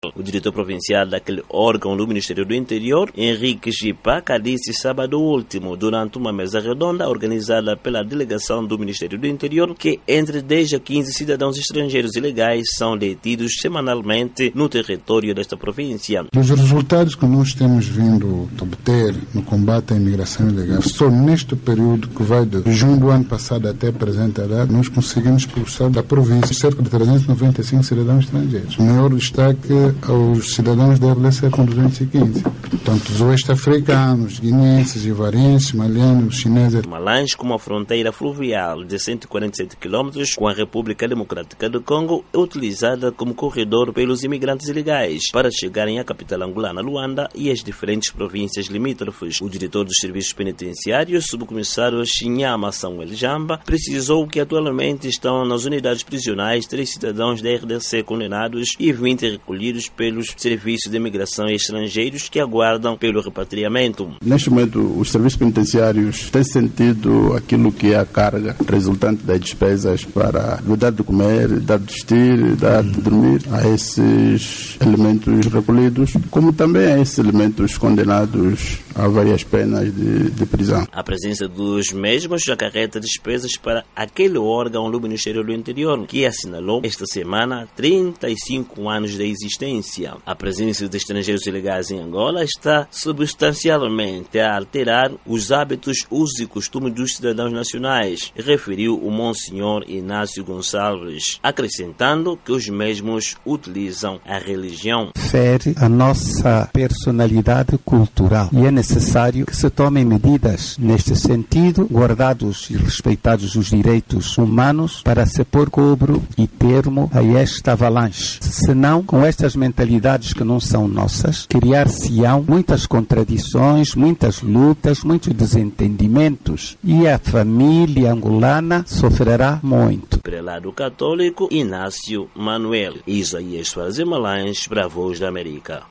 O diretor provincial daquele órgão do Ministério do Interior, Henrique Jipaca, disse sábado último, durante uma mesa redonda organizada pela delegação do Ministério do Interior, que entre 10 a 15 cidadãos estrangeiros ilegais são detidos semanalmente no território desta província. Os resultados que nós temos vindo a obter no combate à imigração ilegal, só neste período que vai de junho do ano passado até a presente data, nós conseguimos expulsar da província cerca de 395 cidadãos estrangeiros. O maior destaque aos cidadãos da RDC com 215. Portanto, os oeste-africanos, guineenses, ivarienses, malianos, chineses. Malange, com uma fronteira fluvial de 147 km com a República Democrática do Congo, é utilizada como corredor pelos imigrantes ilegais para chegarem à capital angolana, Luanda, e as diferentes províncias limítrofes. O diretor dos serviços penitenciários, subcomissário Chinyama Samuel Jamba, precisou que atualmente estão nas unidades prisionais 3 cidadãos da RDC condenados e 20 recolhidos pelos serviços de imigração e estrangeiros que aguardam pelo repatriamento. Neste momento, os serviços penitenciários têm sentido aquilo que é a carga resultante das despesas para dar de comer, dar de vestir, dar de dormir a esses elementos recolhidos, como também a esses elementos condenados a várias penas de prisão. A presença dos mesmos acarreta despesas para aquele órgão do Ministério do Interior, que assinalou esta semana 35 anos de existência. A presença de estrangeiros ilegais em Angola está substancialmente a alterar os hábitos, usos e costumes dos cidadãos nacionais, referiu o Monsenhor Inácio Gonçalves, acrescentando que os mesmos utilizam a religião. Fere a nossa personalidade cultural e é necessário que se tomem medidas neste sentido, guardados e respeitados os direitos humanos, para se pôr cobro e termo a esta avalanche. Senão, com estas mentalidades que não são nossas, criar-se-ão muitas contradições, muitas lutas, muitos desentendimentos e a família angolana sofrerá muito. Prelado católico Inácio Manuel. Isaías Malange para a Voz da América.